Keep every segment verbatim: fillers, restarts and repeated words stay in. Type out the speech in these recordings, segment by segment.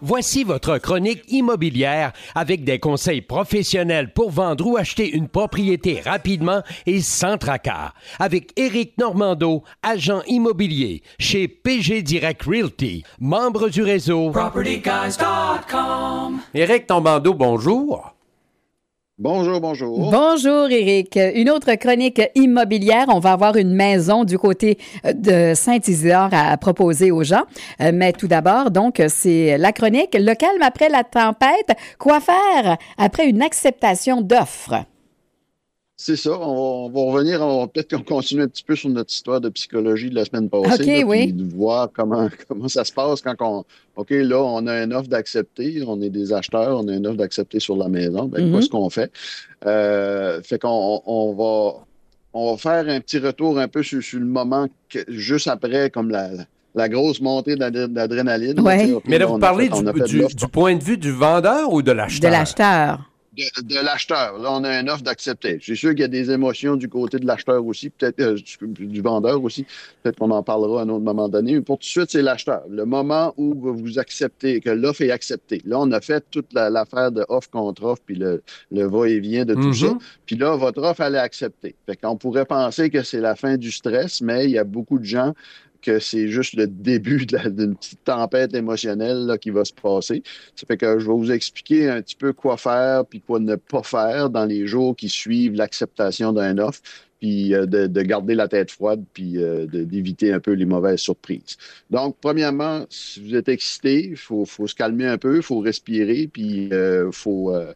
Voici votre chronique immobilière avec des conseils professionnels pour vendre ou acheter une propriété rapidement et sans tracas. Avec Éric Normando, agent immobilier chez P G Direct Realty, membre du réseau property guys dot com. Éric Normando, bonjour. Bonjour, bonjour. Bonjour, Éric. Une autre chronique immobilière. On va avoir une maison du côté de Saint-Isidore à proposer aux gens. Mais tout d'abord, donc, c'est la chronique. Le calme après la tempête. Quoi faire après une acceptation d'offre? C'est ça. On va, on va revenir, on va peut-être qu'on continue un petit peu sur notre histoire de psychologie de la semaine passée. OK, là, oui. Puis de voir comment, comment ça se passe quand on... OK, là, on a une offre d'accepter. On est des acheteurs. On a une offre d'accepter sur la maison. Ben, Mm-hmm. qu'est-ce qu'on fait? Euh, fait qu'on on va, on va faire un petit retour un peu sur, sur le moment que, juste après, comme la... la grosse montée d'ad- d'adrénaline. Ouais. Là, okay, Mais là, là, vous on a parlez fait- on a du, fait de du, l'offre. du point de vue du vendeur ou de l'acheteur? De l'acheteur. De, de l'acheteur. Là, on a une offre d'accepter. C'est sûr qu'il y a des émotions du côté de l'acheteur aussi, peut-être euh, du, du vendeur aussi. Peut-être qu'on en parlera à un autre moment donné. Mais pour tout de suite, c'est l'acheteur. Le moment où vous acceptez, que l'offre est acceptée. Là, on a fait toute la, l'affaire de offre contre offre, puis le, le va-et-vient de tout Mm-hmm. ça. Puis là, votre offre, elle est acceptée. Fait qu'on pourrait penser que c'est la fin du stress, mais il y a beaucoup de gens que c'est juste le début de la, d'une petite tempête émotionnelle là, qui va se passer. Ça fait que je vais vous expliquer un petit peu quoi faire puis quoi ne pas faire dans les jours qui suivent l'acceptation d'un offre, puis euh, de, de garder la tête froide puis euh, de, d'éviter un peu les mauvaises surprises. Donc, premièrement, si vous êtes excité, il faut, faut se calmer un peu, il faut respirer, puis il euh, faut... Euh,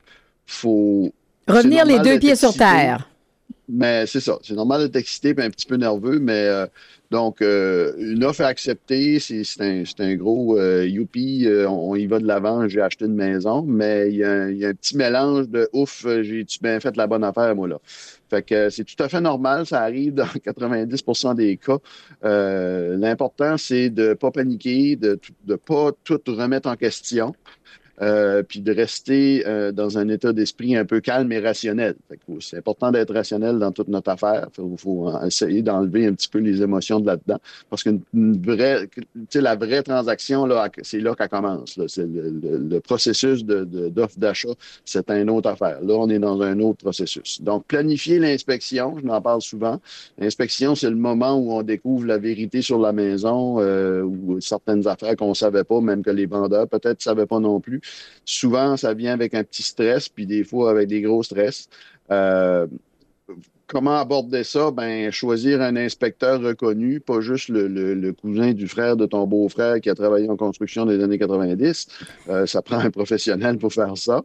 faut Revenir les deux pieds sur excité. terre. Mais c'est ça. C'est normal d'être excité et un petit peu nerveux, mais euh, donc, euh, une offre à accepter, c'est, c'est, un, c'est un gros euh, youpi, euh, on, on y va de l'avant, j'ai acheté une maison, mais il y, a un, il y a un petit mélange de ouf, j'ai-tu bien fait la bonne affaire, moi, là. Fait que euh, c'est tout à fait normal, ça arrive dans quatre-vingt-dix pour cent des cas. Euh, l'important, c'est de ne pas paniquer, de ne pas tout remettre en question. Euh, puis de rester euh, dans un état d'esprit un peu calme et rationnel. Fait que c'est important d'être rationnel dans toute notre affaire. Il faut, faut essayer d'enlever un petit peu les émotions de là-dedans. Parce qu'une une vraie, tu sais, la vraie transaction, là, c'est là qu'elle commence. Là. C'est le, le, le processus de, de, d'offre d'achat, c'est une autre affaire. Là, on est dans un autre processus. Donc, planifier l'inspection, je m'en parle souvent. L'inspection, c'est le moment où on découvre la vérité sur la maison euh, ou certaines affaires qu'on ne savait pas, même que les vendeurs peut-être ne savaient pas non plus. Souvent, ça vient avec un petit stress, puis des fois avec des gros stress. Euh, comment aborder ça? Ben, choisir un inspecteur reconnu, pas juste le, le, le cousin du frère de ton beau-frère qui a travaillé en construction des années quatre-vingt-dix. Euh, ça prend un professionnel pour faire ça.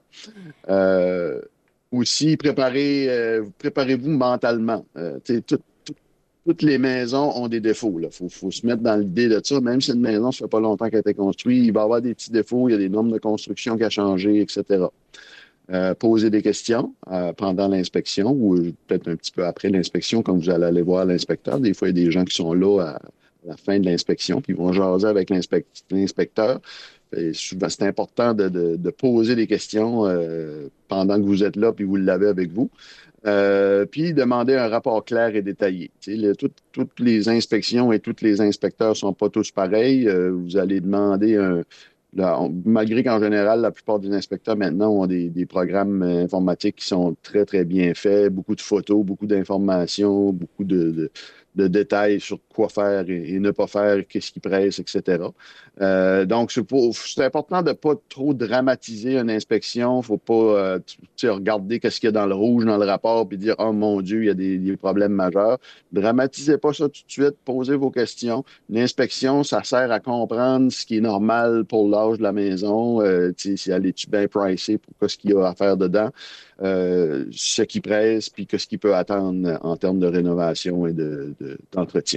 Euh, aussi, préparez, euh, préparez-vous mentalement. Euh, tout, Toutes les maisons ont des défauts. Il faut, faut se mettre dans l'idée de ça. Même si une maison, ça fait pas longtemps qu'elle a été construite, il va y avoir des petits défauts, il y a des normes de construction qui ont changé, et cetera. Euh, poser des questions euh, pendant l'inspection ou peut-être un petit peu après l'inspection, quand vous allez aller voir l'inspecteur. Des fois, il y a des gens qui sont là à, à la fin de l'inspection, puis ils vont jaser avec l'inspect- l'inspecteur. Et souvent, c'est important de, de, de poser des questions euh, pendant que vous êtes là, puis vous l'avez avec vous. Euh, puis demander un rapport clair et détaillé. Tu sais, le, tout, toutes les inspections et tous les inspecteurs ne sont pas tous pareils. Euh, vous allez demander un... Là, on, malgré qu'en général, la plupart des inspecteurs maintenant ont des, des programmes informatiques qui sont très, très bien faits, beaucoup de photos, beaucoup d'informations, beaucoup de, de, de détails sur quoi faire et, et ne pas faire, qu'est-ce qui presse, et cetera. Euh, donc, c'est, pour, c'est important de ne pas trop dramatiser une inspection. Il ne faut pas euh, tu sais, regarder qu'est-ce qu'il y a dans le rouge, dans le rapport, puis dire « Oh mon Dieu, il y a des, des problèmes majeurs ». Dramatisez pas ça tout de suite, posez vos questions. L'inspection, ça sert à comprendre ce qui est normal pour l'âge de la maison, euh, si elle est-tu bien pricée pour ce qu'il y a à faire dedans, euh, ce qui presse, puis ce qu'il peut attendre en termes de rénovation et de, de, d'entretien.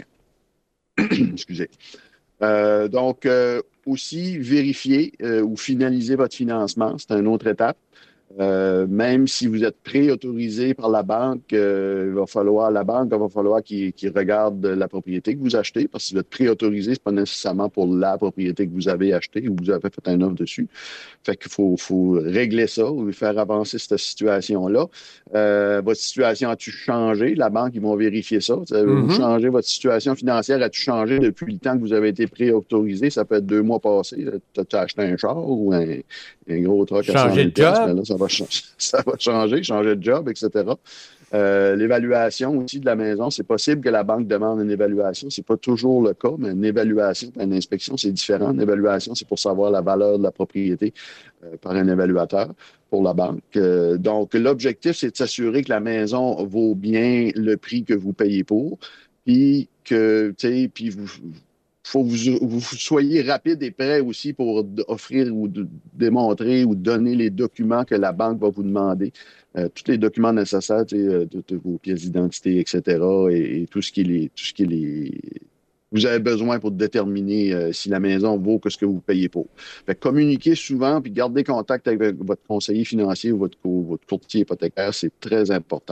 Excusez. Euh, donc, euh, aussi, vérifier euh, ou finaliser votre financement, c'est une autre étape. Euh, même si vous êtes préautorisé par la banque, euh, il va falloir, la banque il va falloir qu'il qu'il regarde la propriété que vous achetez, parce que si vous êtes préautorisé, c'est pas nécessairement pour la propriété que vous avez achetée ou que vous avez fait un offre dessus. Fait qu'il faut, faut régler ça ou faire avancer cette situation-là. Euh, votre situation a-tu changé? La banque, ils vont vérifier ça. Vous Mm-hmm. changez, votre situation financière a-tu changé depuis le temps que vous avez été préautorisé? Ça peut être deux mois passés. Tu as acheté un char ou un, un gros truck à cent mille piastres, mais là, ça va, ça va changer, changer de job, et cetera. Euh, l'évaluation aussi de la maison, c'est possible que la banque demande une évaluation. C'est pas toujours le cas, mais une évaluation, une inspection, c'est différent. Une évaluation, c'est pour savoir la valeur de la propriété euh, par un évaluateur pour la banque. Euh, donc, l'objectif, c'est de s'assurer que la maison vaut bien le prix que vous payez pour, puis que, tu sais, puis vous faut que vous, vous soyez rapide et prêt aussi pour offrir ou de, démontrer ou donner les documents que la banque va vous demander. Euh, tous les documents nécessaires, de, de vos pièces d'identité, et cetera, et, et tout ce qui est, tout ce qui est les, vous avez besoin pour déterminer euh, si la maison vaut que ce que vous payez pour. Fait que communiquez souvent puis gardez contact avec votre conseiller financier ou votre, votre courtier hypothécaire, c'est très important.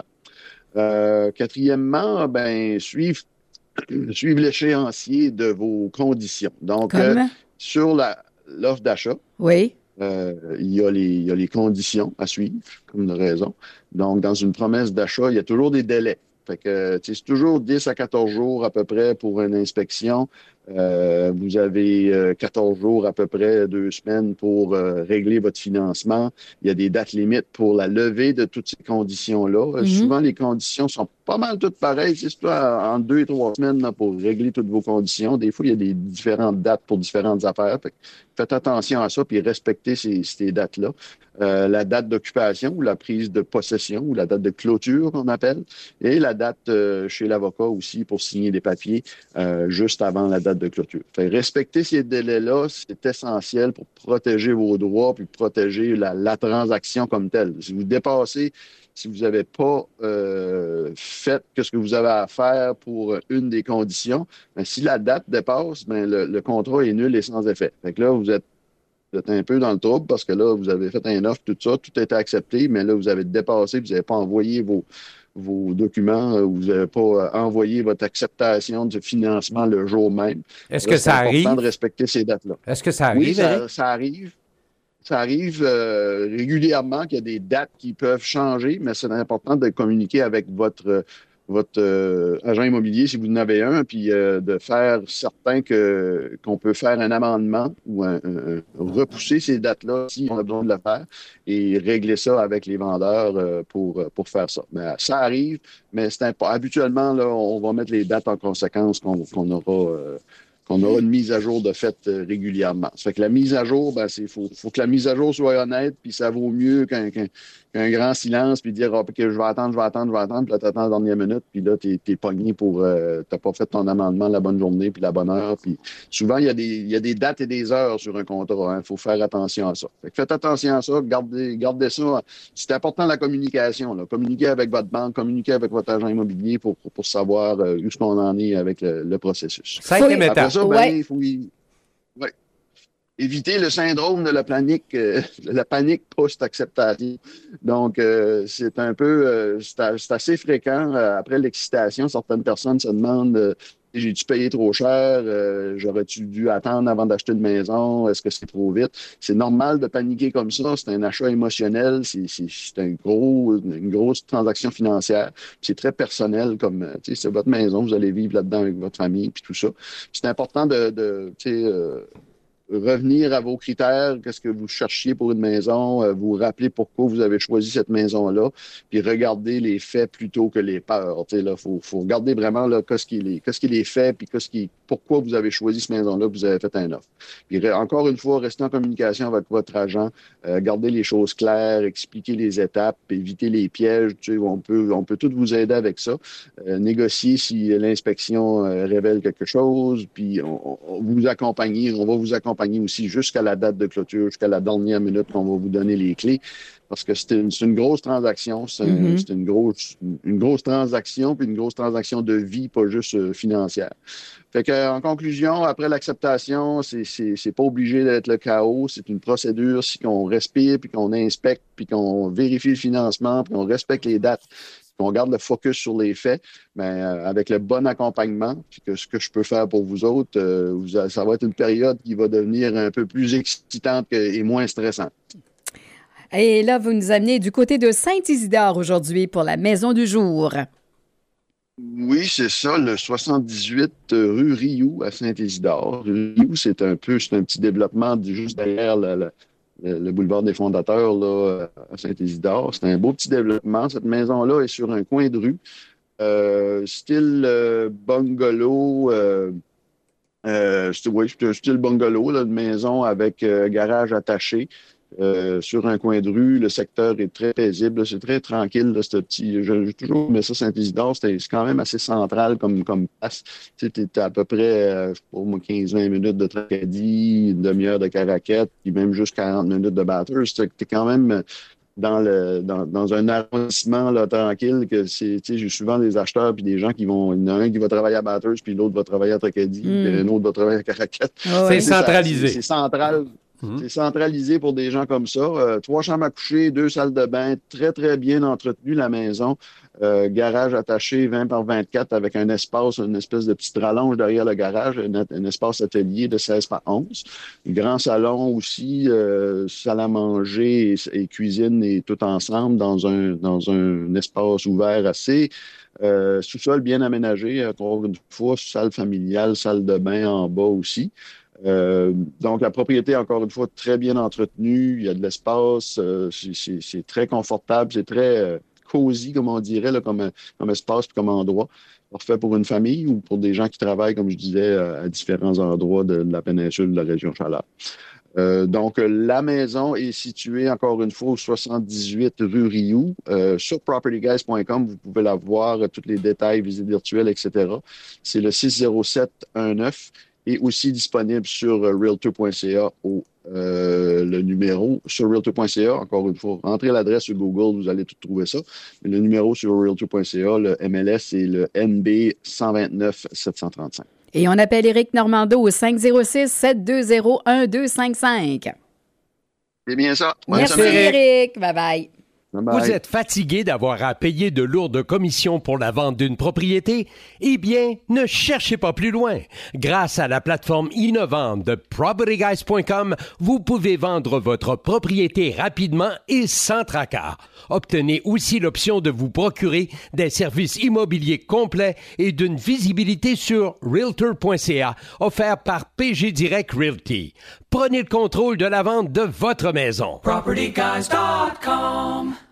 Euh, quatrièmement, ben, suivre suivre l'échéancier de vos conditions. Donc, euh, sur la, l'offre d'achat, oui. euh, il, y a les, il y a les conditions à suivre, comme de raison. Donc, dans une promesse d'achat, il y a toujours des délais. Fait que, c'est toujours dix à quatorze jours à peu près pour une inspection. Euh, vous avez euh, quatorze jours à peu près, deux semaines pour euh, régler votre financement. Il y a des dates limites pour la levée de toutes ces conditions-là. Mm-hmm. Souvent, les conditions sont pas mal toutes pareilles. C'est toi en deux, trois semaines là, pour régler toutes vos conditions. Des fois, il y a des différentes dates pour différentes affaires. Fait que faites attention à ça puis respectez ces, ces dates-là. Euh, la date d'occupation ou la prise de possession ou la date de clôture qu'on appelle et la date euh, chez l'avocat aussi pour signer les papiers euh, juste avant la date de clôture. Fait respecter ces délais-là, c'est essentiel pour protéger vos droits puis protéger la, la transaction comme telle. Si vous dépassez, si vous n'avez pas euh, fait ce que vous avez à faire pour une des conditions, bien, si la date dépasse, bien, le, le contrat est nul et sans effet. Fait que là, vous êtes Vous êtes un peu dans le trouble parce que là, vous avez fait un offre, tout ça, tout a été accepté, mais là, vous avez dépassé, vous n'avez pas envoyé vos, vos documents, vous n'avez pas envoyé votre acceptation de financement le jour même. Est-ce là, que ça arrive? C'est important de respecter ces dates-là. Est-ce que ça arrive? Oui, ça, ça arrive. Ça arrive euh, régulièrement qu'il y a des dates qui peuvent changer, mais c'est important de communiquer avec votre votre euh, agent immobilier, si vous en avez un, puis euh, de faire certain que qu'on peut faire un amendement ou un, un, repousser ces dates-là si on a besoin de le faire et régler ça avec les vendeurs euh, pour, pour faire ça. Mais ça arrive, mais c'est imp- habituellement, là, on va mettre les dates en conséquence qu'on, qu'on aura... Euh, qu'on aura une mise à jour de fait euh, régulièrement. Ça fait que la mise à jour, ben, c'est faut, faut que la mise à jour soit honnête, puis ça vaut mieux qu'un, qu'un, qu'un grand silence, puis dire, oh, que je vais attendre, je vais attendre, je vais attendre, puis là, t'attends la dernière minute, puis là, t'es, t'es pogné pour, euh, t'as pas fait ton amendement la bonne journée, puis la bonne heure, puis souvent, il y a des, il y a des dates et des heures sur un contrat, hein. Faut faire attention à ça. Fait que faites attention à ça, gardez, gardez ça. C'est important la communication, là. Communiquez avec votre banque, communiquez avec votre agent immobilier pour, pour, pour savoir euh, où est-ce qu'on en est avec le, le processus. Cinquième étape. Ça, ben, ouais. il faut y... ouais. éviter le syndrome de la panique, euh, la panique post-acceptation. Donc, euh, c'est un peu, euh, c'est, c'est assez fréquent. Euh, après l'excitation, certaines personnes se demandent euh, j'ai-tu payé trop cher? Euh, j'aurais-tu dû attendre avant d'acheter une maison? Est-ce que c'est trop vite? C'est normal de paniquer comme ça. C'est un achat émotionnel. C'est, c'est, c'est un gros, une grosse transaction financière. C'est très personnel. Comme, tu sais, c'est votre maison. Vous allez vivre là-dedans avec votre famille puis tout ça. C'est important de, de tu sais, euh, revenir à vos critères, qu'est-ce que vous cherchiez pour une maison, euh, vous rappeler pourquoi vous avez choisi cette maison-là, puis regarder les faits plutôt que les peurs. Il faut, faut regarder vraiment là, qu'est-ce qui est les, qu'est-ce qui est les faits, puis qu'est-ce qui, pourquoi vous avez choisi cette maison-là, vous avez fait un offre. Puis encore une fois, restez en communication avec votre agent, euh, gardez les choses claires, expliquez les étapes, évitez les pièges. Tu sais, on peut, on peut tout vous aider avec ça. Euh, négocier si l'inspection euh, révèle quelque chose, puis on, on vous accompagner, on va vous accompagner accompagner aussi jusqu'à la date de clôture, jusqu'à la dernière minute qu'on va vous donner les clés. Parce que c'est une, c'est une grosse transaction, c'est, un, mm-hmm. c'est une, grosse, une grosse transaction, puis une grosse transaction de vie, pas juste euh, financière. Fait que, en conclusion, après l'acceptation, c'est, c'est, c'est pas obligé d'être le chaos, c'est une procédure, si qu'on respire, puis qu'on inspecte, puis qu'on vérifie le financement, puis qu'on respecte les dates, qu'on garde le focus sur les faits, mais euh, avec le bon accompagnement, puis que ce que je peux faire pour vous autres, euh, vous, ça va être une période qui va devenir un peu plus excitante que, et moins stressante. Et là, vous nous amenez du côté de Saint-Isidore aujourd'hui pour la Maison du Jour. Oui, c'est ça, le soixante-dix-huit rue Rioux à Saint-Isidore. Rioux, c'est un peu, c'est un petit développement juste derrière le, le, le boulevard des Fondateurs là, à Saint-Isidore. C'est un beau petit développement. Cette maison-là est sur un coin de rue, euh, style euh, bungalow. Euh, euh, c'est, oui, style bungalow, là, une maison avec euh, garage attaché. Euh, sur un coin de rue, le secteur est très paisible, là, c'est très tranquille, là, ce petit. J'ai toujours aimé ça, Saint-Isidore, c'est, c'est quand même assez central comme, comme place. Tu sais, t'es à peu près, euh, je sais pas moi, quinze à vingt minutes de Tracadie, une demi-heure de Caraquette, puis même juste quarante minutes de Bathurst. T'es quand même dans le dans, dans un arrondissement là, tranquille, que c'est, tu sais, j'ai souvent des acheteurs puis des gens qui vont, il y en a un qui va travailler à Bathurst, puis l'autre va travailler à Tracadie, mm. puis un autre va travailler à Caraquette. Oh, c'est, c'est centralisé. Ça, c'est, c'est central. Mmh. C'est centralisé pour des gens comme ça. Euh, trois chambres à coucher, deux salles de bain, très, très bien entretenues, la maison. Euh, garage attaché vingt par vingt-quatre avec un espace, une espèce de petite rallonge derrière le garage, un, un espace atelier de seize par onze. Grand salon aussi, euh, salle à manger et, et cuisine et tout ensemble dans un, dans un espace ouvert assez. Euh, sous-sol bien aménagé, encore une fois, salle familiale, salle de bain en bas aussi. Euh, donc, la propriété, encore une fois, très bien entretenue. Il y a de l'espace. Euh, c'est, c'est, c'est très confortable. C'est très euh, cosy, comme on dirait, là, comme, comme espace et comme endroit. Parfait pour une famille ou pour des gens qui travaillent, comme je disais, à différents endroits de, de la péninsule de la région Chaleur. Euh, donc, la maison est située, encore une fois, au soixante-dix-huit rue Rioux. Euh, sur property guys point com, vous pouvez la voir, tous les détails, visites virtuelles, et cetera. C'est le six zéro sept un neuf. Et aussi disponible sur uh, realtor point c a au euh, le numéro sur realtor point c a. Encore une fois, rentrez l'adresse sur Google, vous allez tout trouver ça. Mais le numéro sur realtor point c a, le M L S, c'est le N B un deux neuf sept trois cinq. Et on appelle Éric Normando au cinq zéro six sept deux zéro un deux cinq cinq. C'est bien ça. Bonne Merci semaine. Éric. Bye bye. Bye. Vous êtes fatigué d'avoir à payer de lourdes commissions pour la vente d'une propriété? Eh bien, ne cherchez pas plus loin. Grâce à la plateforme innovante de property guys point com, vous pouvez vendre votre propriété rapidement et sans tracas. Obtenez aussi l'option de vous procurer des services immobiliers complets et d'une visibilité sur realtor point c a offert par P G Direct Realty. Prenez le contrôle de la vente de votre maison. property guys dot com